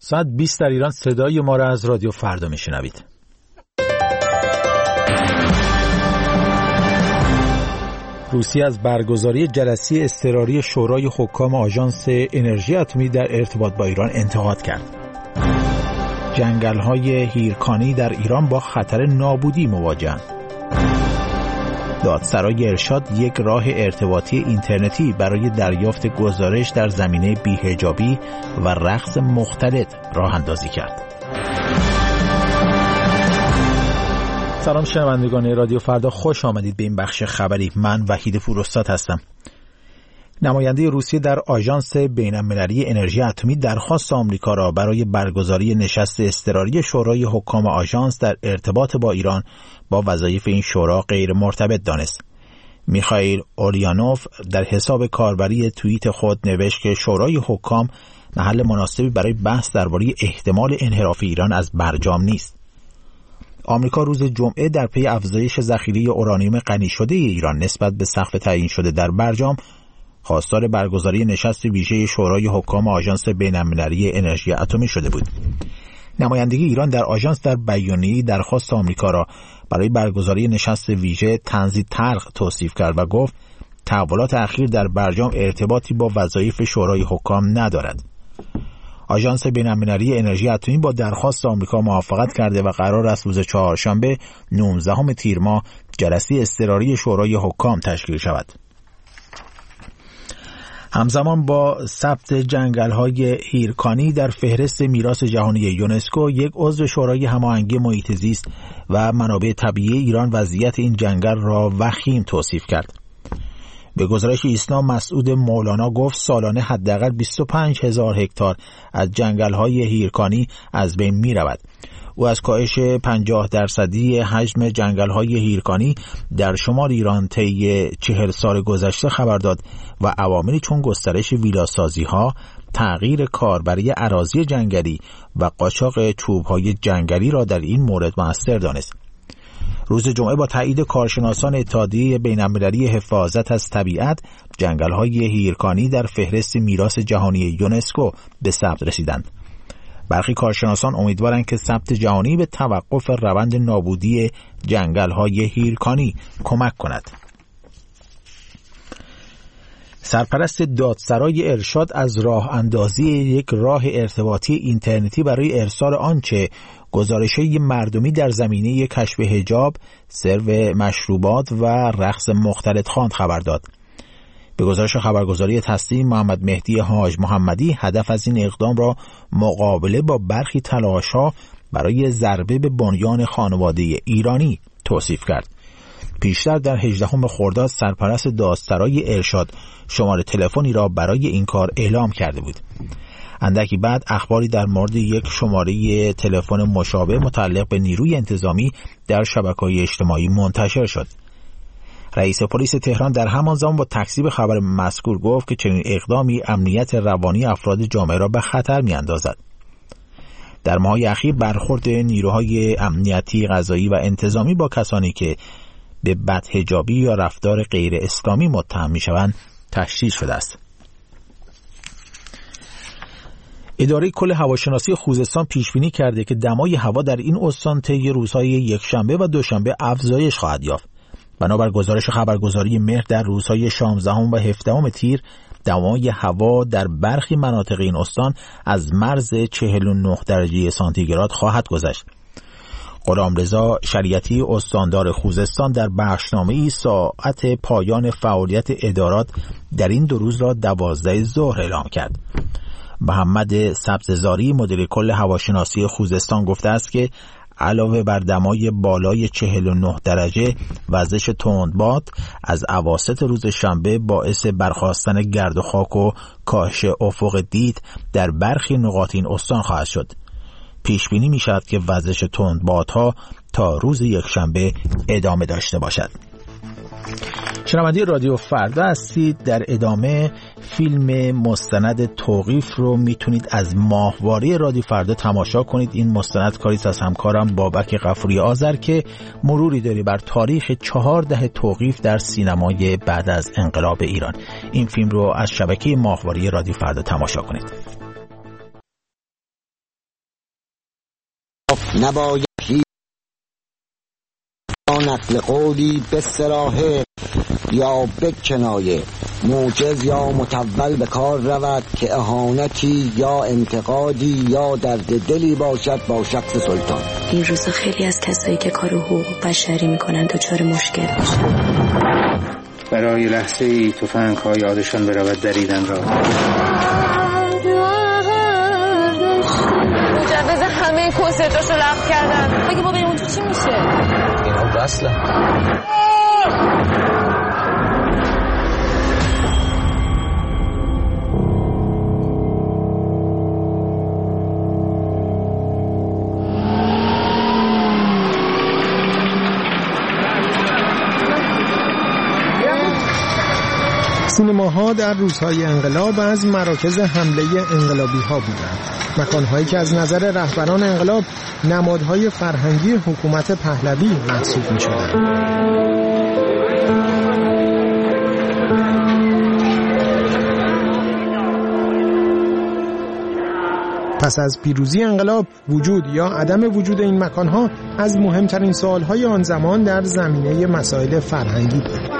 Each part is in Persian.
ساعت 20 در ایران صدای ما را از رادیو فردا میشنوید. روسیه از برگزاری جلسه اضطراری شورای حکام آژانس انرژی اتمی در ارتباط با ایران انتقاد کرد. جنگل‌های هیرکانی در ایران با خطر نابودی مواجه‌اند. دادسرای ارشاد یک راه ارتباطی اینترنتی برای دریافت گزارش در زمینه بی‌حجابی و رقص مختلط راه اندازی کرد. سلام شنوندگان رادیو فردا، خوش آمدید به این بخش خبری. من وحید پوراستاد هستم. نماینده روسیه در آژانس بین‌المللی انرژی اتمی درخواست آمریکا را برای برگزاری نشست اضطراری شورای حکام آژانس در ارتباط با ایران با وظایف این شورا غیر مرتبط دانست. میخائیل اولیانوف در حساب کاربری توییت خود نوشت که شورای حکام محل مناسبی برای بحث درباره احتمال انحراف ایران از برجام نیست. آمریکا روز جمعه در پی افزایش ذخیره اورانیوم غنی شده ایران نسبت به سقف تعیین شده در برجام خواستار برگزاری نشست ویژه شورای حکام آژانس بین‌المللی انرژی اتمی شده بود. نمایندگی ایران در آژانس در بیانیه‌ای درخواست آمریکا را برای برگزاری نشست ویژه طنزی تلخ توصیف کرد و گفت تحولات اخیر در برجام ارتباطی با وظایف شورای حکام ندارد. آژانس بین‌المللی انرژی اتمی با درخواست آمریکا موافقت کرده و قرار است روز چهارشنبه 19 تیر ماه جلسه اضطراری شورای حکام تشکیل شود. همزمان با ثبت جنگل‌های هیرکانی در فهرست میراث جهانی یونسکو، یک عضو شورای هماهنگی محیط زیست و منابع طبیعی ایران وضعیت این جنگل را وخیم توصیف کرد. به گزارش ایسنا مسعود مولانا گفت سالانه حداقل 25,000 هکتار از جنگل‌های هیرکانی از بین می‌رود. او از کاهش 50% حجم جنگل‌های هیرکانی در شمال ایران طی 40 سال گذشته خبر داد و عواملی چون گسترش ویلاسازی‌ها، تغییر کاربری اراضی جنگلی و قاچاق چوب‌های جنگلی را در این مورد مؤثر دانست. روز جمعه با تایید کارشناسان اتحادیه بین‌المللی حفاظت از طبیعت، جنگل‌های هیرکانی در فهرست میراث جهانی یونسکو به ثبت رسیدند. برخی کارشناسان امیدوارند که ثبت جهانی به توقف روند نابودی جنگل‌های هیرکانی کمک کند. سرپرست دادسرای ارشاد از راه اندازی یک راه ارتباطی اینترنتی برای ارسال آنچه گزارش‌های مردمی در زمینه کشف حجاب، سرو مشروبات و رقص مختلط خواند خبر داد. به گزارش خبرگزاری تسنیم، محمد مهدی حاج محمدی هدف از این اقدام را مقابله با برخی تلاش‌ها برای ضربه به بنیان خانواده ایرانی توصیف کرد. پیشتر در 18 خرداد سرپرست دادسرای ارشاد شماره تلفنی را برای این کار اعلام کرده بود. اندکی بعد اخباری در مورد یک شماره تلفن مشابه متعلق به نیروی انتظامی در شبکه‌های اجتماعی منتشر شد. رئیس پلیس تهران در همان زمان با تکذیب خبر مذکور گفت که چنین اقدامی امنیت روانی افراد جامعه را به خطر می‌اندازد. در ماه‌های اخیر برخورد نیروهای امنیتی، قضایی و انتظامی با کسانی که به بدحجابی یا رفتار غیر اسلامی متهم می‌شوند تشدید شده است. اداره کل هواشناسی خوزستان پیشبینی کرده که دمای هوا در این استان طی روزهای یکشنبه و دوشنبه افزایش خواهد یافت. بنابر گزارش خبرگزاری مهر در روزهای 16 و 17 تیر دمای هوا در برخی مناطق این استان از مرز 49 درجه سانتیگراد خواهد گذشت. غلامرضا شریعتی استاندار خوزستان در بخشنامه‌ای ساعت پایان فعالیت ادارات در این 2 روز را 12 ظهر اعلام کرد. محمد سبززاری مدیر کل هواشناسی خوزستان گفته است که علاوه بر دمای بالای 49 درجه، وزش تندباد از اواسط روز شنبه باعث برخاستن گرد و خاک و کاهش افق دید در برخی نقاط این استان خواهد شد. پیش بینی می شود که وزش تندبادها تا روز یکشنبه ادامه داشته باشد. شنونده رادیو فردا هستید. در ادامه فیلم مستند توقیف رو میتونید از ماهواره رادیو فردا تماشا کنید. این مستند کاریست از همکارم بابک غفوری آذر که مروری داری بر تاریخ 4 دهه توقیف در سینمای بعد از انقلاب ایران. این فیلم رو از شبکه ماهواره رادیو فردا تماشا کنید. نباید نقل قولی به صراحه یا به کنایه موجز یا متول به کار رود که اهانتی یا انتقادی یا درد دلی باشد با شخص سلطان. این روزا خیلی از کسایی که کار حقوق بشری میکنن دچار مشکل میشن. برای لحظه ای تفنگ‌ها یادشان برود دریدن را. مجوز همه کنسرتاشو لغو کردن. اگه ما بریم اونجا چی میشه؟ اینا بسله. سینماها در روزهای انقلاب از مراکز حمله انقلابی ها بودند. مکانهایی که از نظر رهبران انقلاب نمادهای فرهنگی حکومت پهلوی محسوب می شدند. پس از پیروزی انقلاب وجود یا عدم وجود این مکانها از مهمترین سوالهای آن زمان در زمینه مسائل فرهنگی بود.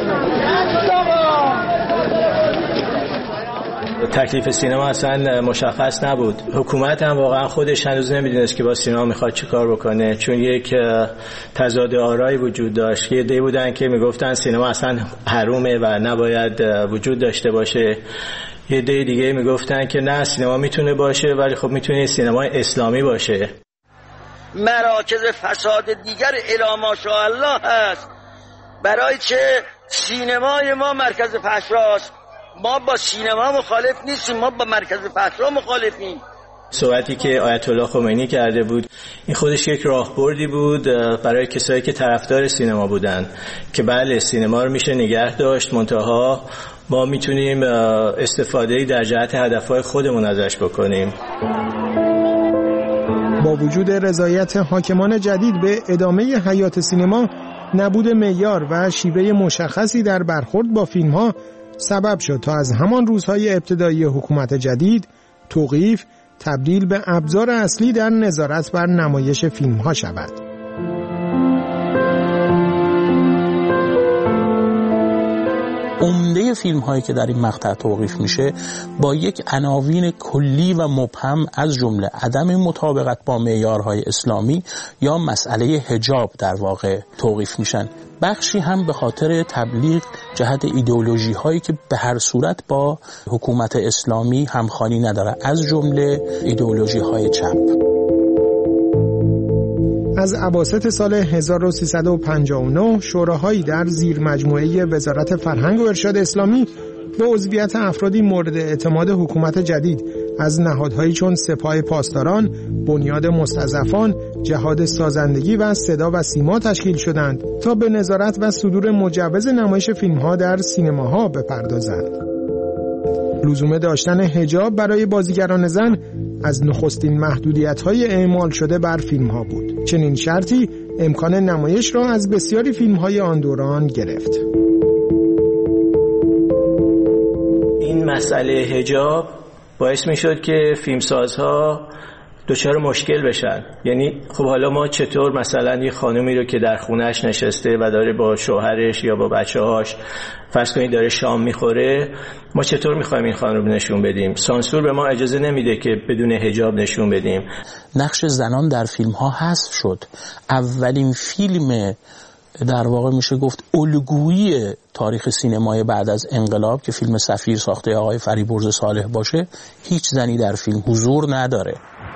تکلیف سینما اصلا مشخص نبود. حکومت هم واقعا خودش هنوز نمیدونست که با سینما میخواد چه کار بکنه، چون یک تضاد آرایی وجود داشت. یه عده‌ای بودن که میگفتن سینما اصلا حرومه و نباید وجود داشته باشه، یه عده دیگه میگفتن که نه سینما میتونه باشه ولی خب میتونه سینمای اسلامی باشه. مراکز فساد دیگر الی ماشاءالله هست، برای چه سینمای ما مرکز فحشاست. ما با سینما مخالف نیستیم، ما با مرکز فحشا مخالفیم. صحبتی که آیت الله خمینی کرده بود این خودش یک راهبردی بود برای کسایی که طرفدار سینما بودن که بله سینما رو میشه نگه داشت، منتها ما میتونیم استفاده‌ای در جهت هدفهای خودمون ازش بکنیم. با وجود رضایت حاکمان جدید به ادامه حیات سینما، نبود معیار و شیوه مشخصی در برخورد با فیلم‌ها سبب شد تا از همان روزهای ابتدایی حکومت جدید توقیف تبدیل به ابزار اصلی در نظارت بر نمایش فیلم‌ها شود. عمده فیلم هایی که در این مقطع توقیف میشه با یک عناوین کلی و مبهم از جمله عدم مطابقت با معیارهای اسلامی یا مسئله حجاب در واقع توقیف میشن. بخشی هم به خاطر تبلیغ جهت ایدئولوژی هایی که به هر صورت با حکومت اسلامی همخوانی نداره، از جمله ایدئولوژی های چپ. از اواسط سال 1359 شوراهایی در زیر مجموعه وزارت فرهنگ و ارشاد اسلامی به عضویت افرادی مورد اعتماد حکومت جدید از نهادهایی چون سپاه پاسداران، بنیاد مستضعفان، جهاد سازندگی و صدا و سیما تشکیل شدند تا به نظارت و صدور مجوز نمایش فیلم‌ها در سینماها بپردازند. لزوم داشتن حجاب برای بازیگران زن از نخستین محدودیت‌های اعمال شده بر فیلم‌ها بود. چنین شرطی امکان نمایش را از بسیاری فیلم‌های آن دوران گرفت. این مسئله حجاب باعث می‌شد که فیلمسازها دچار مشکل بشن. یعنی خب حالا ما چطور مثلا یه خانومی رو که در خونهش نشسته و داره با شوهرش یا با بچه‌هاش فرض کنید داره شام میخوره، ما چطور میخوایم این خانم رو نشون بدیم؟ سانسور به ما اجازه نمیده که بدون حجاب نشون بدیم. نقش زنان در فیلم ها حذف شد. اولین فیلم در واقع میشه گفت الگویی تاریخ سینمای بعد از انقلاب که فیلم سفیر ساخته آقای فریبرز صالح باشه، هیچ زنی در فیلم حضور نداره.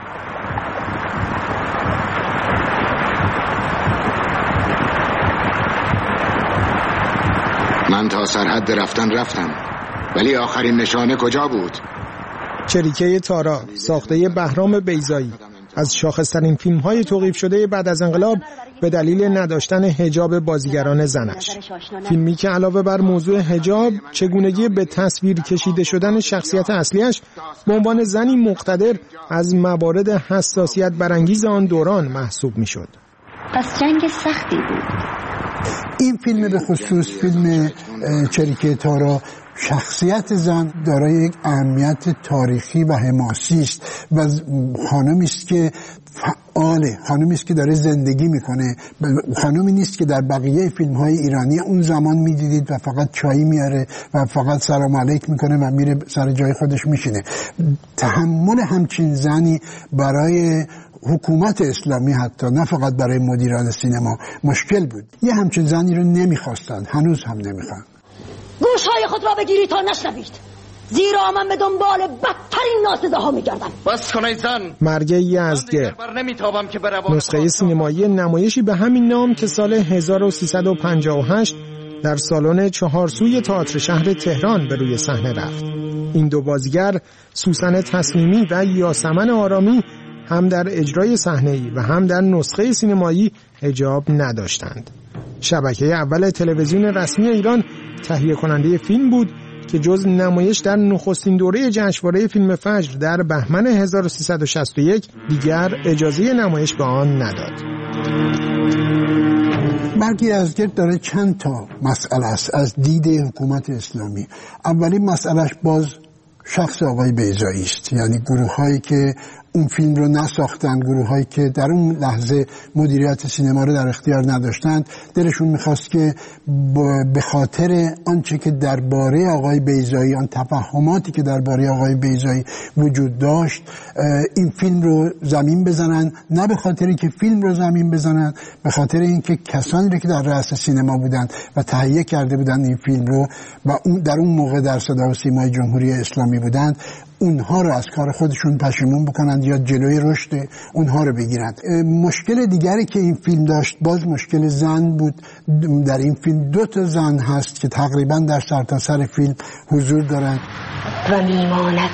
من تا سرحد رفتم ولی آخرین نشانه کجا بود؟ چریکه تارا ساخته بهرام بیضایی از شاخص‌ترین فیلم‌های توقیف شده بعد از انقلاب به دلیل نداشتن حجاب بازیگران زنش. فیلمی که علاوه بر موضوع حجاب چگونگی به تصویر کشیده شدن شخصیت اصلیش به عنوان زنی مقتدر از موارد حساسیت برانگیز آن دوران محسوب می‌شد. پس جنگ سختی بود. این فیلم به خصوص فیلم چریکه تارا شخصیت زن دارای یک اهمیت تاریخی و حماسی است و خانمی است که فعاله، خانومی است که داره زندگی میکنه، خانومی نیست که در بقیه فیلم های ایرانی اون زمان میدیدید و فقط چای میاره و فقط سلام علیک میکنه و میره سر جای خودش میشینه. تحمل همچین زنی برای حکومت اسلامی، حتی نه فقط برای مدیران سینما، مشکل بود. یه همچین زنی رو نمیخواستن، هنوز هم نمیخوان. گوشهای خود را بگیرید تا نشنوید، زیرا من به دنبال بدترین ناسزاها میگردم. بس کنید زن. مرگ یزدگر، نسخه سینمایی نمایشی به همین نام که سال 1358 در سالن چهارسوی تئاتر شهر تهران به روی صحنه رفت. این دو بازیگر، سوسن تصمیمی و یاسمن آرامی، هم در اجرای صحنه‌ای و هم در نسخه سینمایی حجاب نداشتند. شبکه اول تلویزیون رسمی ایران تهیه کننده فیلم بود که جز نمایش در نخستین دوره جشنواره فیلم فجر در بهمن 1361 دیگر اجازه نمایش به آن نداد. مرگ یزدگر داره چند تا مسئله است از دید حکومت اسلامی. اولین مسئلهش باز شخص آقای بیضایی است، یعنی گروه هایی که اون فیلم رو نساختن، گروه هایی که در اون لحظه مدیریت سینما رو در اختیار نداشتند، دلشون میخواست که به خاطر آنچه که درباره آقای بیضایی، آن تفاهماتی که درباره آقای بیضایی وجود داشت، این فیلم رو زمین بزنن، نه به خاطری که فیلم رو زمین بزنن، به خاطر اینکه کسانی رو که در رأس سینما بودند و تهیه کرده بودند این فیلم رو و در اون موقع در صدا و سیمای جمهوری اسلامی بودند، اونها رو از کار خودشون پشیمون بکنند یا جلوی رشد اونها رو بگیرند. مشکل دیگری که این فیلم داشت باز مشکل زن بود. در این فیلم 2 زن هست که تقریبا در سرتاسر فیلم حضور دارند و میماند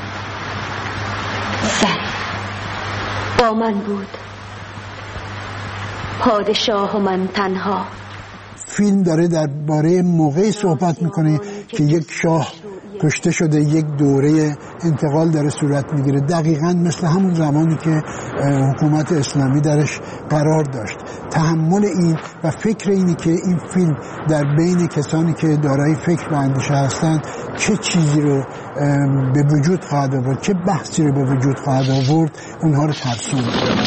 زن با من بود، پادشاه و من تنها. فیلم داره درباره موقعی صحبت میکنه که یک شاه کشته شده، یک دوره انتقال داره صورت میگیره، دقیقاً مثل همون زمانی که حکومت اسلامی درش قرار داشت. تحمل این و فکر اینی که این فیلم در بین کسانی که دارای فکر و اندیشه هستند چه چیزی رو به وجود خواهد آورد، چه بحثی رو به وجود خواهد آورد، اونها رو ترسوند.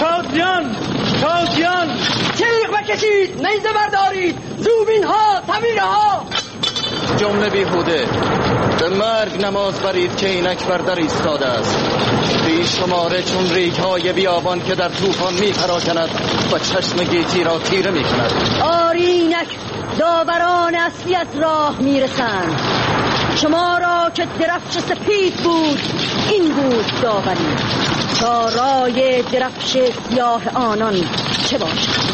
تازیان تیغ بکشید، نیزه بردارید، زوبین ها، تبیره ها. جمله بیهوده، به مرگ نماز برید که اینک بر در ایستاده است. بی شماره چون ریگ های بیابان که در طوفان می پراکند و چشم گیتی را تیره می کند. آرینک داوران اصلی از راه می رسند. شما را که درفش سپید بود این بود داوری، تا رای درفش سیاه آنان چه باشد.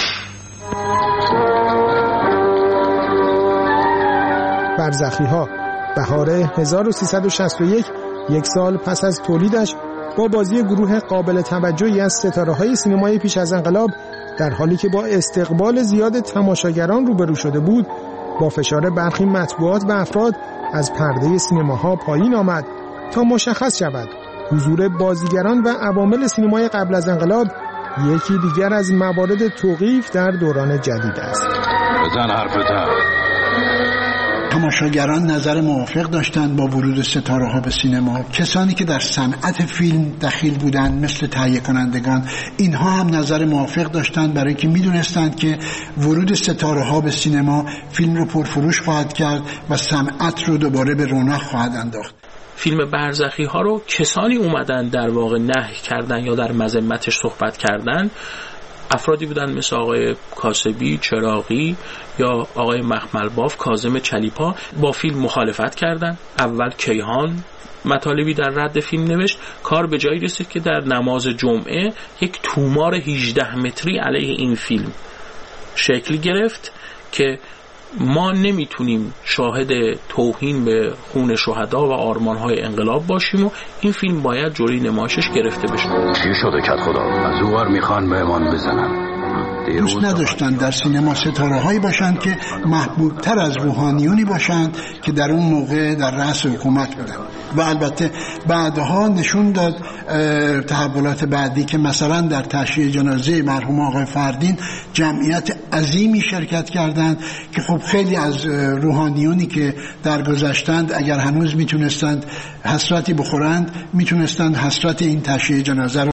برزخی‌ها، بهار 1361، یک سال پس از تولیدش، با بازی گروه قابل توجهی از ستاره‌های سینمای پیش از انقلاب، در حالی که با استقبال زیاد تماشاگران روبرو شده بود، با فشار برخی مطبوعات و افراد از پرده سینماها پایین آمد تا مشخص شود حضور بازیگران و عوامل سینمای قبل از انقلاب یکی دیگر از موارد توقیف در دوران جدید است. بزن حرفتر. تماشاگران نظر موافق داشتند با ورود ستاره‌ها به سینما. کسانی که در صنعت فیلم دخیل بودند مثل تهیه کنندگان، اینها هم نظر موافق داشتند، برای که می‌دونستند که ورود ستاره‌ها به سینما فیلم رو پرفروش خواهد کرد و صنعت رو دوباره به رونق خواهد انداخت. فیلم برزخی ها رو کسانی اومدن در واقع نهی کردن یا در مذمتش صحبت کردن، افرادی بودن مثل آقای کاسبی، چراغی یا آقای مخملباف، کاظم چلیپا. با فیلم مخالفت کردن. اول کیهان مطالبی در رد فیلم نوشت. کار به جایی رسید که در نماز جمعه یک تومار 18 متری علیه این فیلم شکل گرفت که ما نمیتونیم شاهد توهین به خون شهدا و آرمان‌های انقلاب باشیم و این فیلم باید جلوی نمایشش گرفته بشه. چی شده کت خدا؟ از اونور میخوان بهمان بزنن. دوست نداشتن در سینما ستاره‌هایی باشند که محبوبتر از روحانیونی باشند که در اون موقع در رأس حکومت بودن. و البته بعدها نشون داد تحولات بعدی که مثلا در تشییع جنازه مرحوم آقای فردین جمعیت عظیمی شرکت کردند که خب خیلی از روحانیونی که درگذشتند اگر هنوز میتونستند حسرتی بخورند، میتونستند حسرت این تشییع جنازه